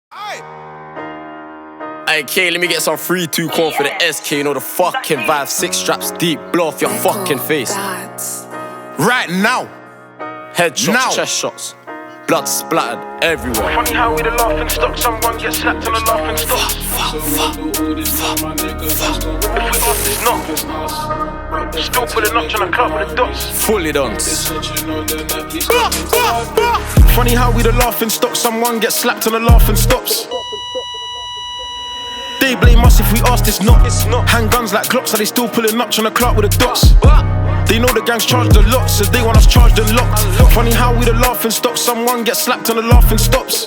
Hey, K, let me get some 3-2 corn for the SK. You know the fucking vibe. 6 straps deep, blow off your fucking face. Right now. Headshots, Now. chest shots, blood splattered everywhere. Funny how we the laughing stock, someone gets slapped on the laughing stock. If we ask this not, still pulling up trying to club with the dots. Fully done. Funny how we the laughing stock, someone gets slapped on the laughing stops. They blame us if we ask this not. Handguns like clocks, so they still pulling up trying to clout with the dots. They know the gang's charged a lot, so they want us charged and locked. Funny how we the laughing stock, someone gets slapped on the laughing stops.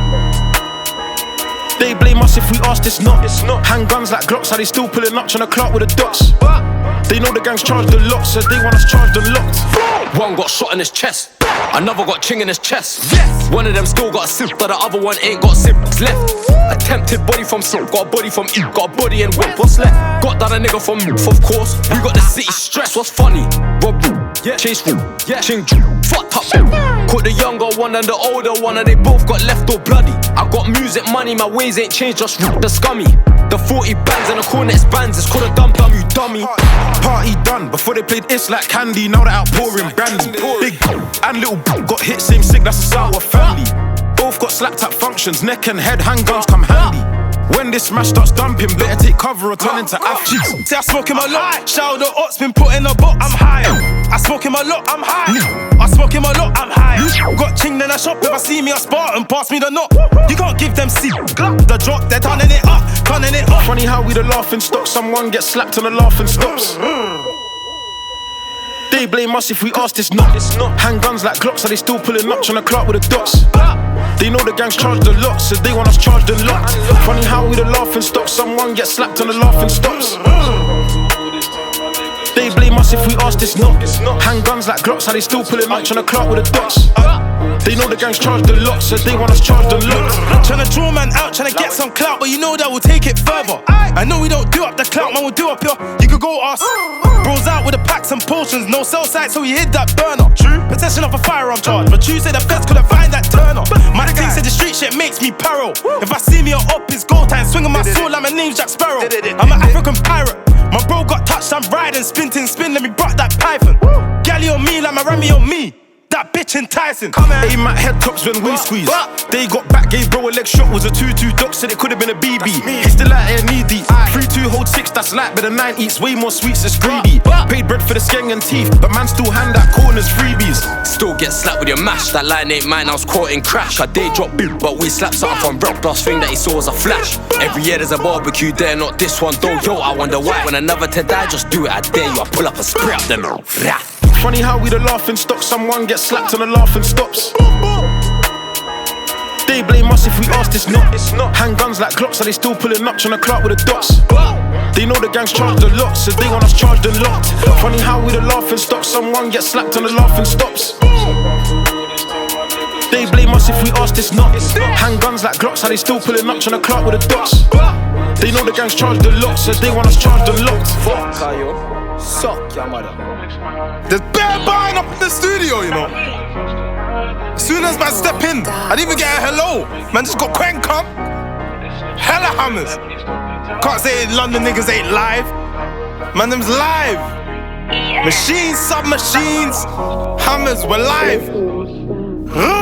They blame us if we ask this not. Handguns like Glocks, how they still pulling up trying to clout with the dots. They know the gang's charged a lot, so they want us charged and locked. One got shot in his chest, another got ching in his chest. One of them still got a sip, but the other one ain't got sips left. Attempted body from Silk, got a body from E, got a body and whip. What's left? Got down a nigga from Moof, of course. We got the city stress. What's funny? Rob, chase through, ching, fucked up. Caught the younger one and the older one, and they both got left all bloody. I got music money, my ways ain't changed, just the scummy. The 40 bands and the Cornets bands, it's called a dumb you dummy. Party done, before they played It's Like Candy, now they're outpouring brandy. Big and little got hit, same sick, that's a sour family. Both got slapped at functions, neck and head, handguns come handy. When this smash starts dumping, better take cover or turn into athletes. See, I smoke him a lot. Shout out the ops, been put in a box. I'm high. I smoke him a lot. I'm high. I smoke him a lot. I'm high. Got ching then I shop. If I see me a Spartan, pass me the knock. You can't give them seat. The drop, they're turning it up. Turning it up. Funny how we the laughing stock, someone gets slapped on the laughing stops. They blame us if we ask this not. Handguns like clocks, so they still pulling up trying to clout with the dots. They know the gang's charged a lot, so they want us charged and locked. Funny how we the laughing stock, someone gets slapped on the laughing stops. They blame us if we ask this not. Handguns like Glocks, how they still pulling up trying to clout with the dots. They know the gang's charged a lot, so they want us charged and locked. Tryna draw man out, tryna get some clout, but you know that we'll take it further. I know we don't do up the clout, man, we'll do up here. You could go ask. Bros out with the packs and potions, no cell site, so he hid that burner. True. Possession of a firearm charge, but you say the feds couldn't find that turner. My team said the street shit makes me peril. If I see me a up, it's go time. Swinging my sword like my name's Jack Sparrow. I'm an African pirate. My bro got touched, I'm riding, spin, let me brought that python. Galley on me like my Remy on me. That bitch enticing. Aim at head tops when we squeeze. They got back, gave bro a leg shot, was a 2-2 doc, said it could've been a BB. He's still out here knee deep. 3-2 hold 6, that's light, but the 9 eats way more sweets, it's greedy. Paid bread for the skeng and teeth, but man still hand out corners freebies. Still get slapped with your mash, that line ain't mine, I was caught in crash. I day drop big, but we slapped something from Brock. Last thing that he saw was a flash. Every year there's a barbecue there, not this one though. Yo, I wonder why. When another to die, just do it, I dare you. I pull up a spray up them. Funny how we the laughing stock, someone gets slapped on the laughing stops. They blame us if we ask this not. Handguns like clocks, so they still pulling up trying to clout with the dots. They know the gang's charged a lot, so they want us charged and locked. Funny how we the laughing stock, someone gets slapped on the laughing stops. They blame us if we ask this not. Handguns like Glocks, how they still pulling up trying to clout with the dots. They know the gang's charged a lot, so they want us charged and locked. Fuck, yo. Suck your mother. There's bare buying up in the studio, you know. As soon as man step in, I didn't even get a hello. Man just got crank up. Hella hammers. Can't say London niggas ain't live. Man, them's live. Machines, submachines, hammers, we're live.